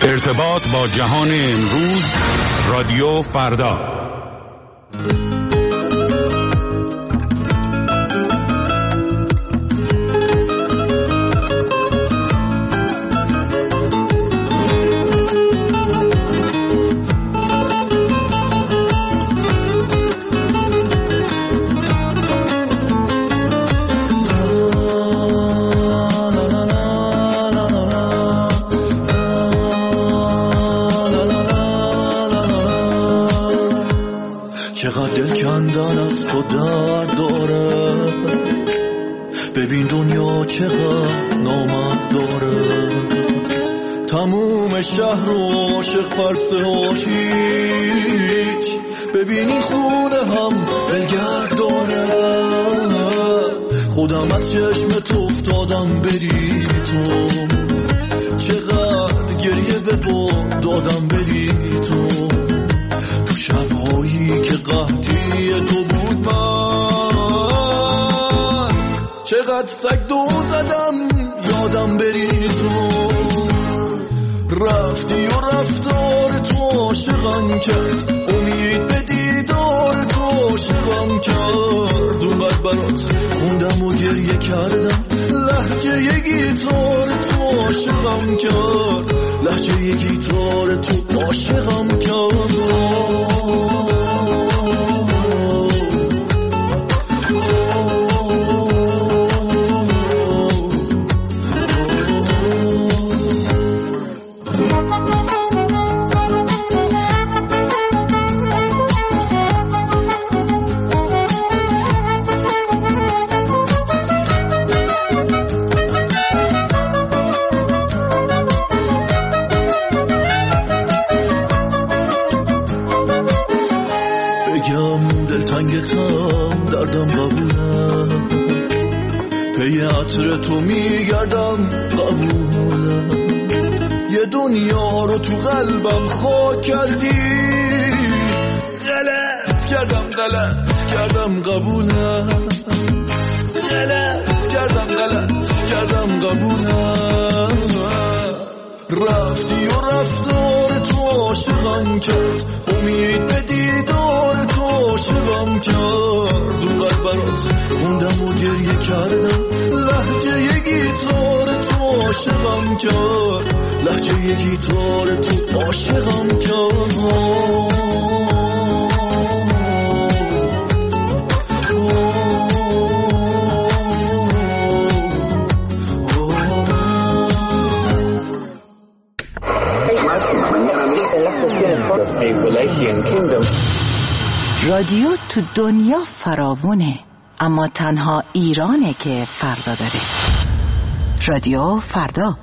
ارتباط با جهان امروز، رادیو فردا. ببین دنیا چقدر نامرد داره، تموم شهر و عاشق پرسه هاشیش. ببین این خونه هم بلگرد داره، خودم از چشم تو افتادم بری تو، چقدر گریه به باد دادم بری تو. تو شبهایی که قحطی تو بود من چقدر سگ دو زدم یادم بری تو. رفتی و رفتار تو عاشقم کرد، امید به دیدار تو عاشقم کرد. اونقدر برات خوندم و گریه کردم، لهجه یه گیتار تو عاشقم کرد، لهجه یه گیتار تو عاشقم کرد. دردم قبوله، پی عطر تو میگردم قبوله. یه دنیا رو تو قلبم خاک کردی، غلط کردم قبوله، غلط کردم قبوله. رفتی و رفتار تو عاشقم کرد، امید به دیدار تو عاشقم کرد. اونقدر برات خوندم و گریه کردم، لهجه یه گیتار تو عاشقم کرد، لهجه یه گیتار تو عاشقم کرد. رادیو تو دنیا فراوونه، اما تنها ایرانه که فردا داره. رادیو فردا.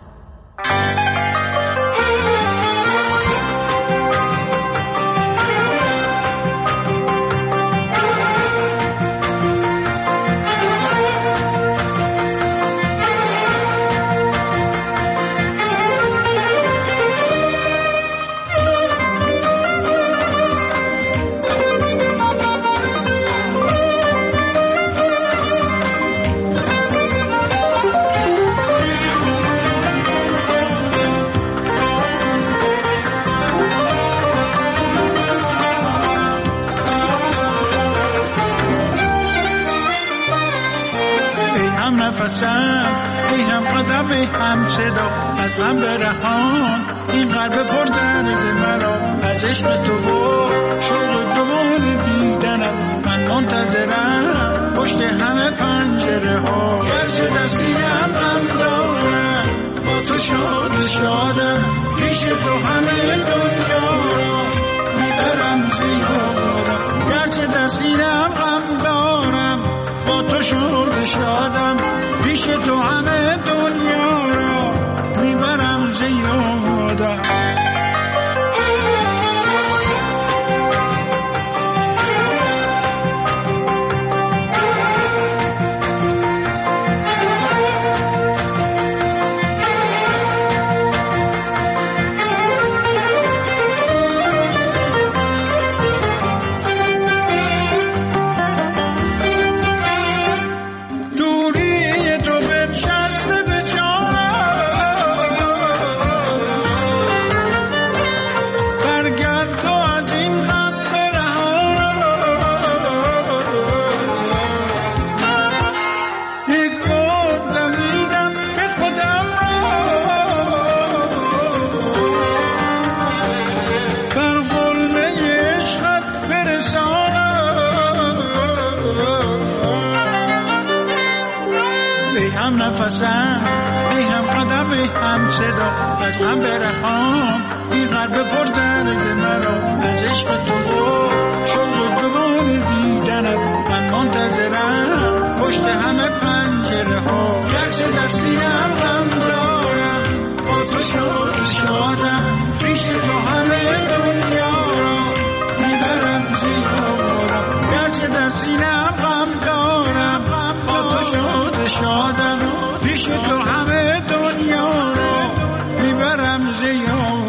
ای هم قدم ای هم صدا، از هم برهان این قلب پردرد مرا. از عشق تو بود شوق دوباره دیدنت، من منتظرم پشت همه پنجره ها. گرچه دستیم هم دارم با تو شادم، پیش تو همه دنیا را میبرم زیادم. گرچه دستیم هم دارم با تو شادم، پیش تو همه دنیا را میبرم زیادم. صدا از هم برهان این قلب پر درد مرا از عشق تو شوق دوباره دیدنت من منتظرم پشت همه پنجره ها گرچه در سینه‌ام غم دارم با تو شادم پیش تو همه دنیا را میبرم زیارم گرچه در سینه‌ام غم دارم با تو شادم پیش تو همه دنیا را میبرم زیارم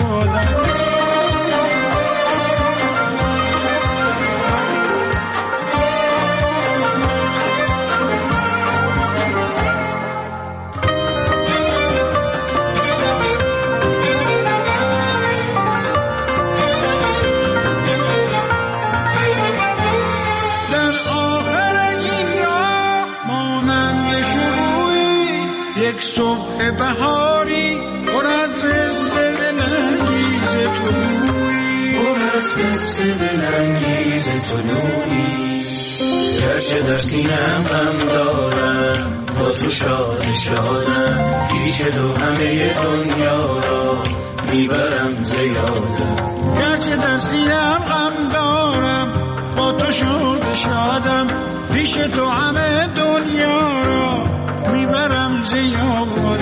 یک صبح بهاری پر از دلانگیز طلوعی پر از دلانگیز طلوعی گرچه در سینه‌ام غم دارم با تو شادم پیش تو همه دنیا را میبرم زیادم گرچه در سینه‌ام غم دارم با تو شادم پیش تو همه دنیا را میبرم زیادم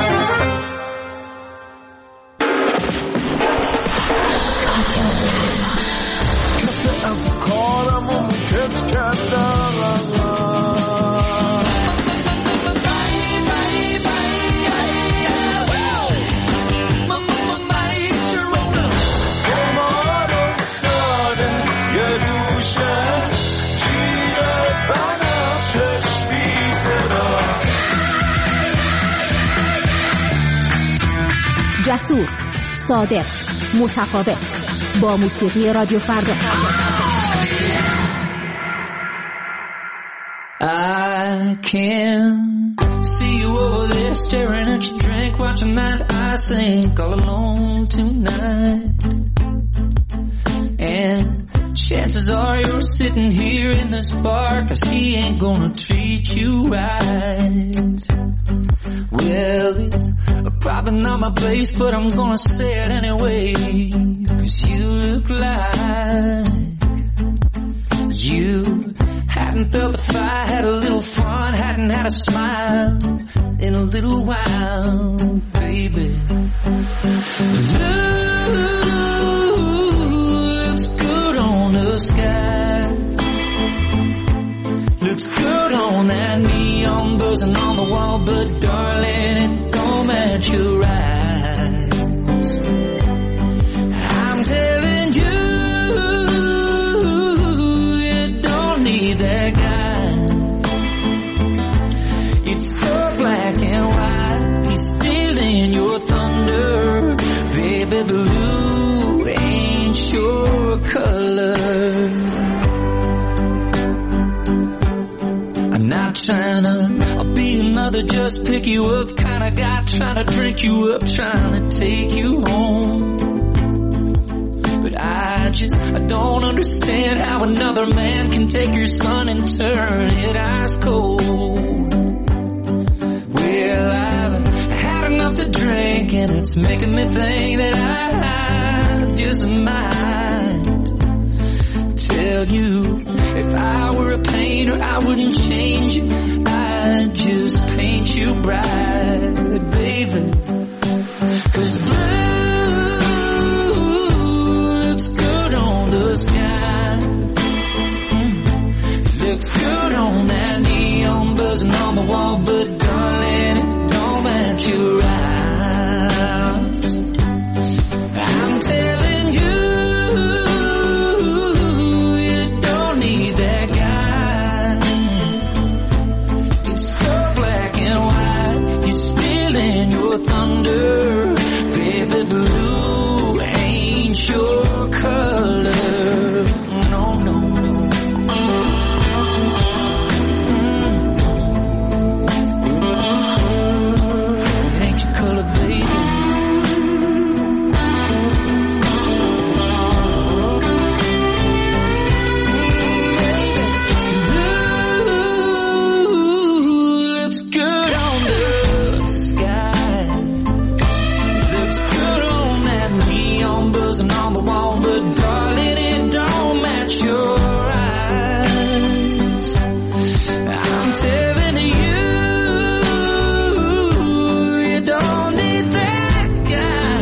کسی از کارم و کت کردم جسور، صادق، متفاوت با موسیقی رادیو فردا. I can see you over there staring at your drink, watching that I sink all alone tonight. And chances are you're sitting here in this bar 'cause he ain't gonna treat you right. Well, it's probably not my place, but I'm gonna say it anyway, 'cause you look like you hadn't felt the fire, had a little fun, hadn't had a smile in a little while, baby. Looks good on the sky, looks good on that neon buzzing on the wall, but darling, it don't match your eyes. I'm telling you, you don't need that guy. It's so black and white, he's stealing your thunder. Baby blue ain't your color. I'm not trying to be another just pick you up kind of guy, trying to drink you up, trying to take you home. But I don't understand how another man can take your sun and turn it ice cold. Well, I've had enough to drink and it's making me think that I just might tell you, if I were a painter I wouldn't change it, I'd just paint you bright, baby. 'Cause blue looks good on the sky, looks good on that neon buzzing on the wall, but darling, it don't match your eyes. I'm telling you, you don't need that guy. It's so black and white, he's stealing your thunder. buzzing on the wall, but darling, it don't match your eyes. I'm telling you, you don't need that guy.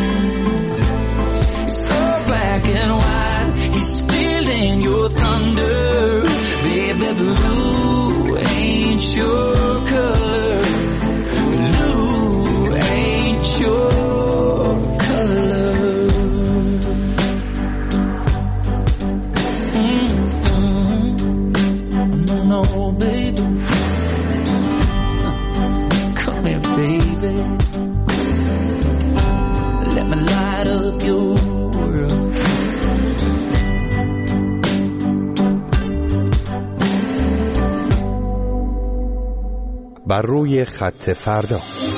It's so black and white, he's stealing your thunder. Baby, blue ain't your color. Blue ain't your بر روی خط فردا.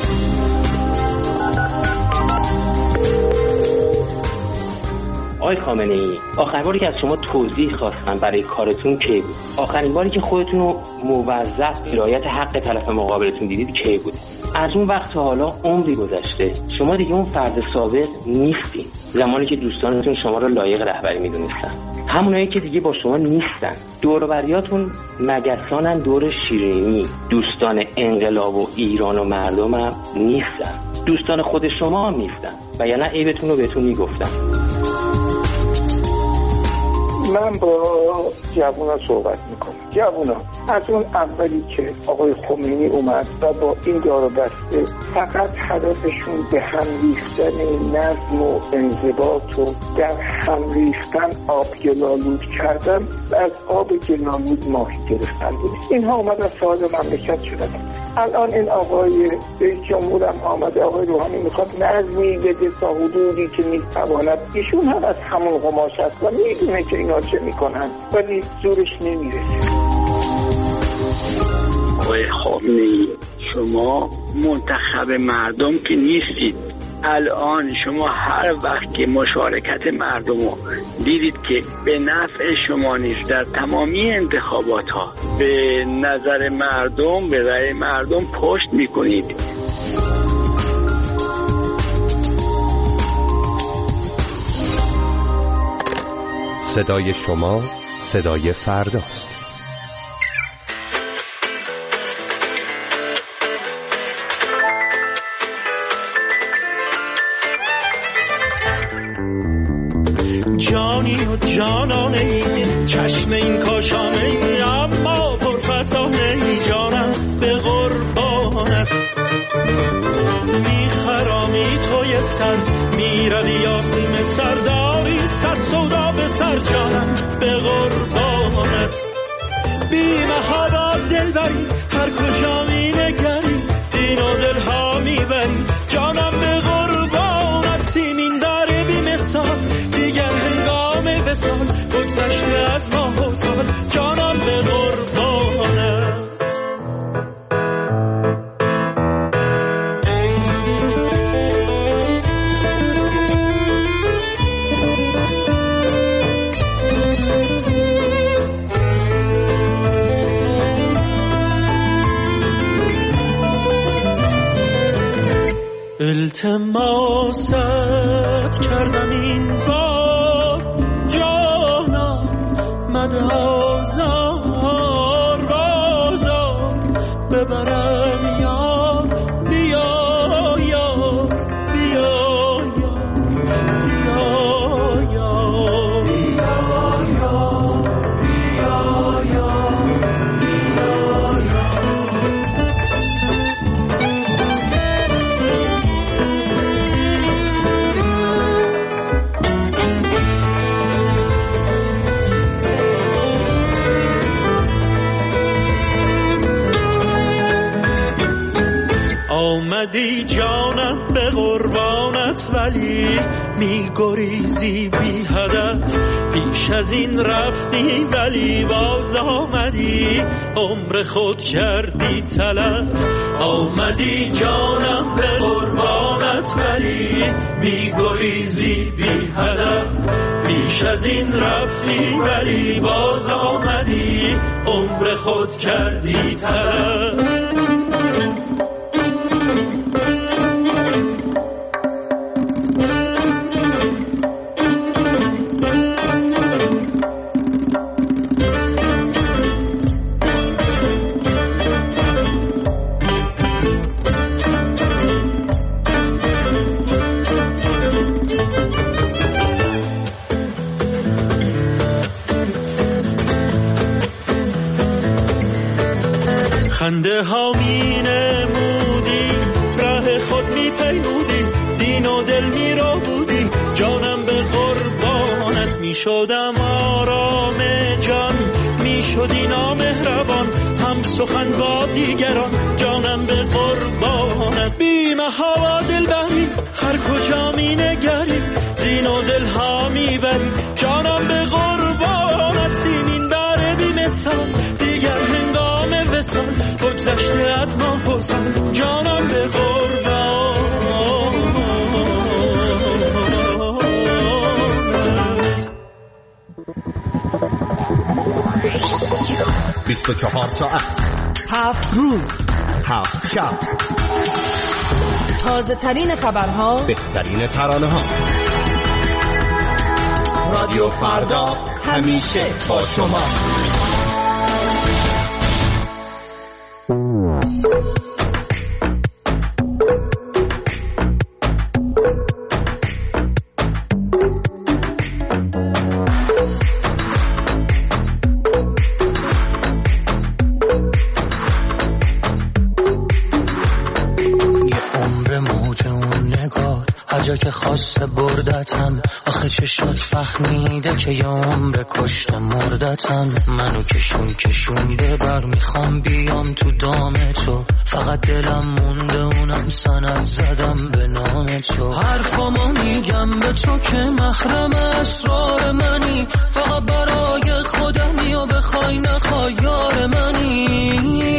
آقای خامنه‌ای، آخرین باری که از شما توضیح خواستن برای کارتون کی بود؟ آخرین باری که خودتون رو موظف به رعایت حق طرف مقابلتون دیدید کی بود؟ از اون وقت تا حالا عمری گذشته. شما دیگه اون فرد سابق نیستین. زمانی که دوستانتون شما رو لایق رهبری میدونستن، همونایی که دیگه با شما نیستن. دور و بریاتون مگسانن دور شیرینی. دوستان انقلاب و ایران و مردم هم نیستن. دوستان خود شما هم نیستن و یا نه عیبتون رو بهتون میگفتن. من با جوونا صحبت میکنم. جوونا از اون اولی که آقای خمینی اومد و با این دار و دسته فقط هدفشون به هم ریختن نظم و انضباط و در هم ریختن آب گلالود کردن و از آب گلالود ماهی گرفتن بود. اینها اومدن صاحب مملکت شدن. الان این آقای رئیس جمهورم آمده، آقای روحانی میخواد نظمی بده تا حدودی که میتواند. ایشون هم از همون قماش هست و میدونه که اینا چه میکنن ولی زورش نمیرسه. آقای خامنه‌ای، شما منتخب مردم که نیستید. الان شما هر وقت که مشارکت مردم رو دیدید که به نفع شما نیست، در تمامی انتخابات ها به نظر مردم، به رأی مردم پشت میکنید. صدای شما صدای فرداست. جانی و جانانه ای، چشم این کاشانه ای، اما پرفسانه ای، جانم به قربانت. میخرامی توی سر، میروی آسیم سرداری، صد سودا به سر، جانم به قربانت. بی محابا دل بری، هر کجا می نگری، دین و دل ها میبری، جانم به قربانت. سیمین داره بی مثال، دیگر هنگام وصال، بگذشته از ماه و سال، جانم به قربانت. التماست کردم این بار، جانم مده آزار، بازار ببرم یار، بیا یار، بیا یار، بیا یار، بیا یار، بیا یار، بیا یار. آمدی جانم به قربانت، ولی می گریزی بی هدف. پیش از این رفتی ولی باز آمدی، عمر خود کردی تلف. آمدی جانم به قربانت، ولی می گریزی بی هدف. پیش از این رفتی ولی باز آمدی، عمر خود کردی تلف. خنده ها می نمودی، ره خود می پیمودی، دین و دل می رو بودی، جانم به قربانت می شدم آرام جان، می شدی نامهربان هم سخن با دیگران، جانم به قربانت. بی محابا دل بری هر کجا می نگری، دین و دل ها می بری، جانم به قربانت. سیمین بر بی مثال دیگر هنگام وصال، بگذشته از ما پسال، جانم به قربانت. 24 ساعت 7 روز 7 شب، تازه ترین خبرها، بهترین ترانه ها. رادیو فردا همیشه با شما. جا که خواسته بردتم، آخه چه شد فهمیده که یه عمر کشته مردتم. منو کشونده بر میخوام بیام تو دام تو، فقط دلم مونده اونم سند زدم به نام تو. حرفامو میگم به تو که محرم اسرار منی، فقط برای خودمی و بخوای نخوای یار منی.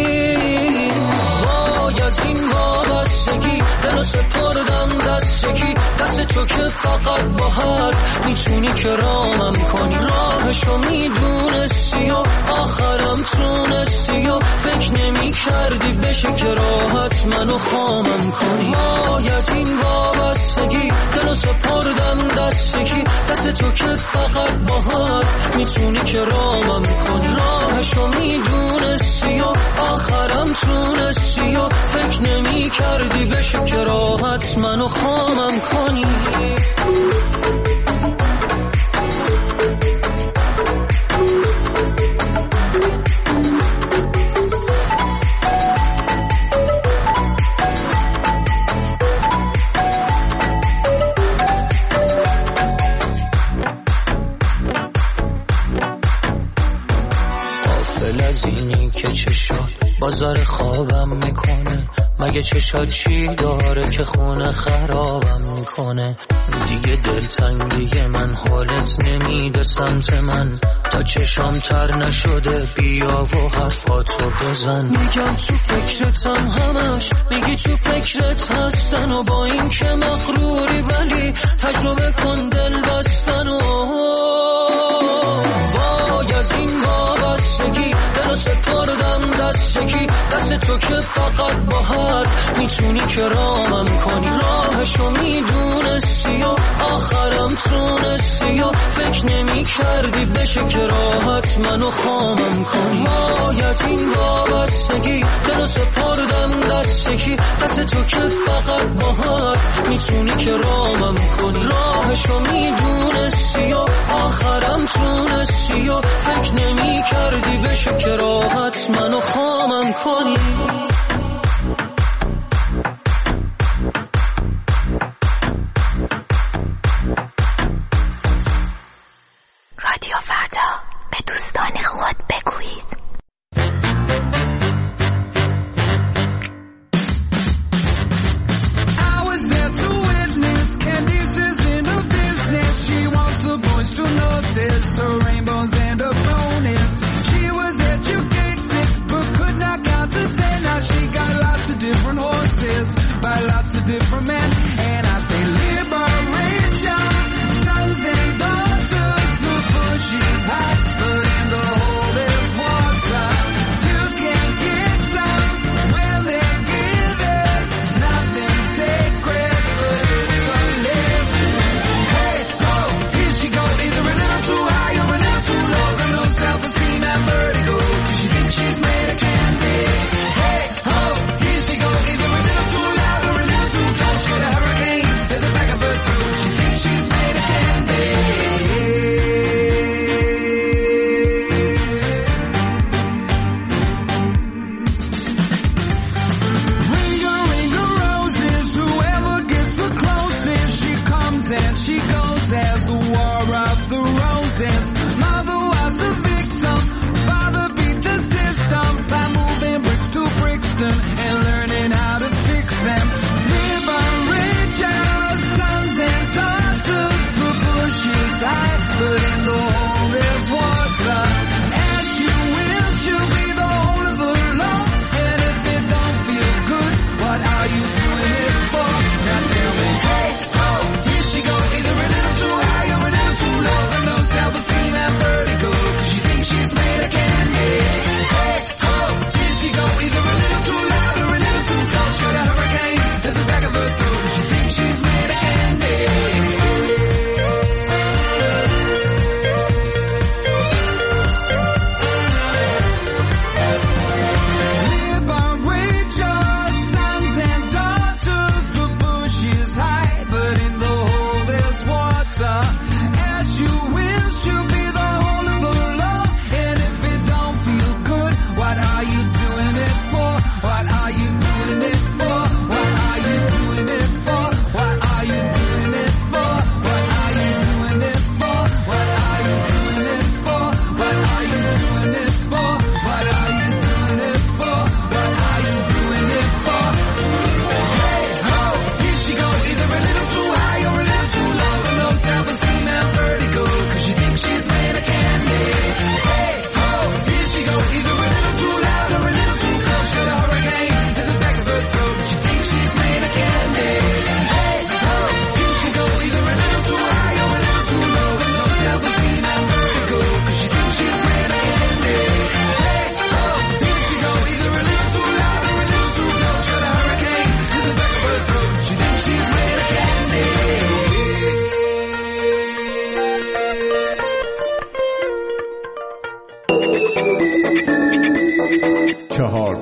وای از این وابستگی دلو سپردم دستگی، دست تو که فقط با حرف میتونی که رامم کنی. راهشو میدونستی و آخرم تونستی و فکر نمی کردی بشه که راحت منو خامم کنی. وای از این وابستگی دلو سپردم دستگی، دست تو که فقط با حرف میتونی که رامم کنی. راهشو میدونستی و آخرم تونستی و فکر نمی کردی بشه که راحت منو خامم کنی. غافل از اینی که چه شد بازار خوابم میکنه، مگه چشات چی داره که خونه خرابم میکنه. دیگه دلتنگی من حالت نمیده سمت من، تا چشام تر نشده بیا و حرفاتو بزن. میگم تو فکرتم همش، میگی تو فکرت هستن و با این که مغروری ولی تجربه کن دل بستن. و وای از این وابستگی دلو سپردم دستگی، دست تو که فقط با حرف میتونی که رامم کنی. راهشو میدونستی و آخرم تونستی و فکر نمی کردی بشه که راحت منو خامم کنی. وای از این وابستگی دلو سپردم دستگی، دست تو که فقط با حرف میتونی که رامم کنی. راهشو میدونستی و آخرم تونستی و فکر نمی کردی بشه که راحت منو خامم کنی. رادیو فردا، به دوستان خود بگویید. So rainbows and a bonus. She was educated but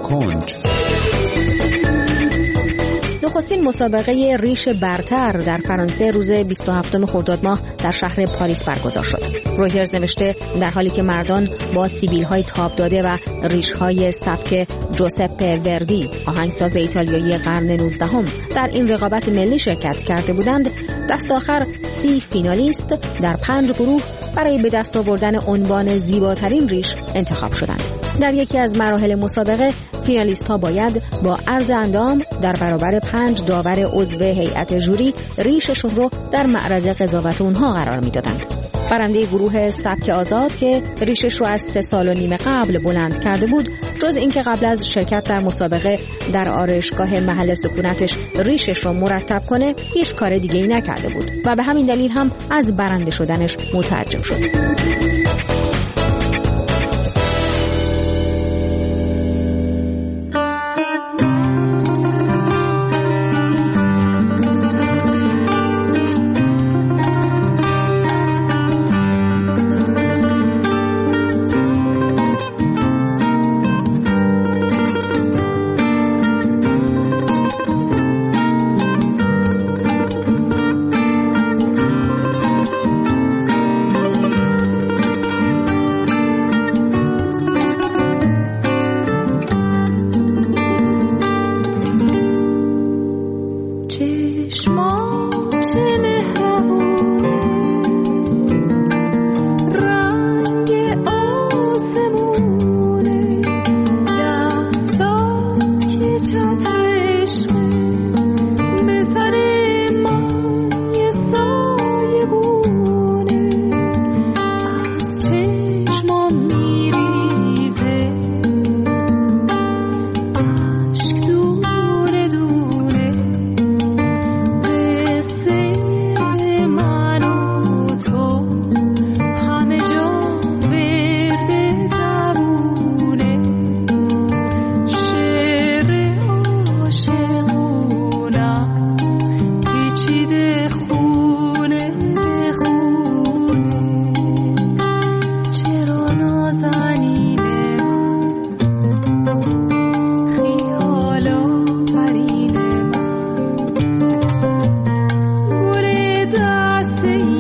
کنج. نخستین مسابقه ریش برتر در فرانسه روز 27 خرداد ماه در شهر پاریس برگزار شد. رویترز نوشته در حالی که مردان با سیبیل‌های تاب داده و ریش‌های سبک جوزپه وردی آهنگساز ایتالیایی قرن 19 در این رقابت ملی شرکت کرده بودند، دست آخر 30 فینالیست در 5 گروه برای به دست آوردن عنوان زیباترین ریش انتخاب شدند. در یکی از مراحل مسابقه فینالیست‌ها باید با عرض اندام در برابر 5 داور عضو هیئت ژوری ریششون رو در معرض قضاوت اونها قرار میدادند. برنده گروه سبک آزاد که ریشش رو از 3 سال و نیم قبل بلند کرده بود، جز اینکه قبل از شرکت در مسابقه در آرایشگاه محل سکونتش ریشش رو مرتب کنه، هیچ کار دیگه‌ای نکرده بود و به همین دلیل هم از برنده شدنش متعجب شد. دسته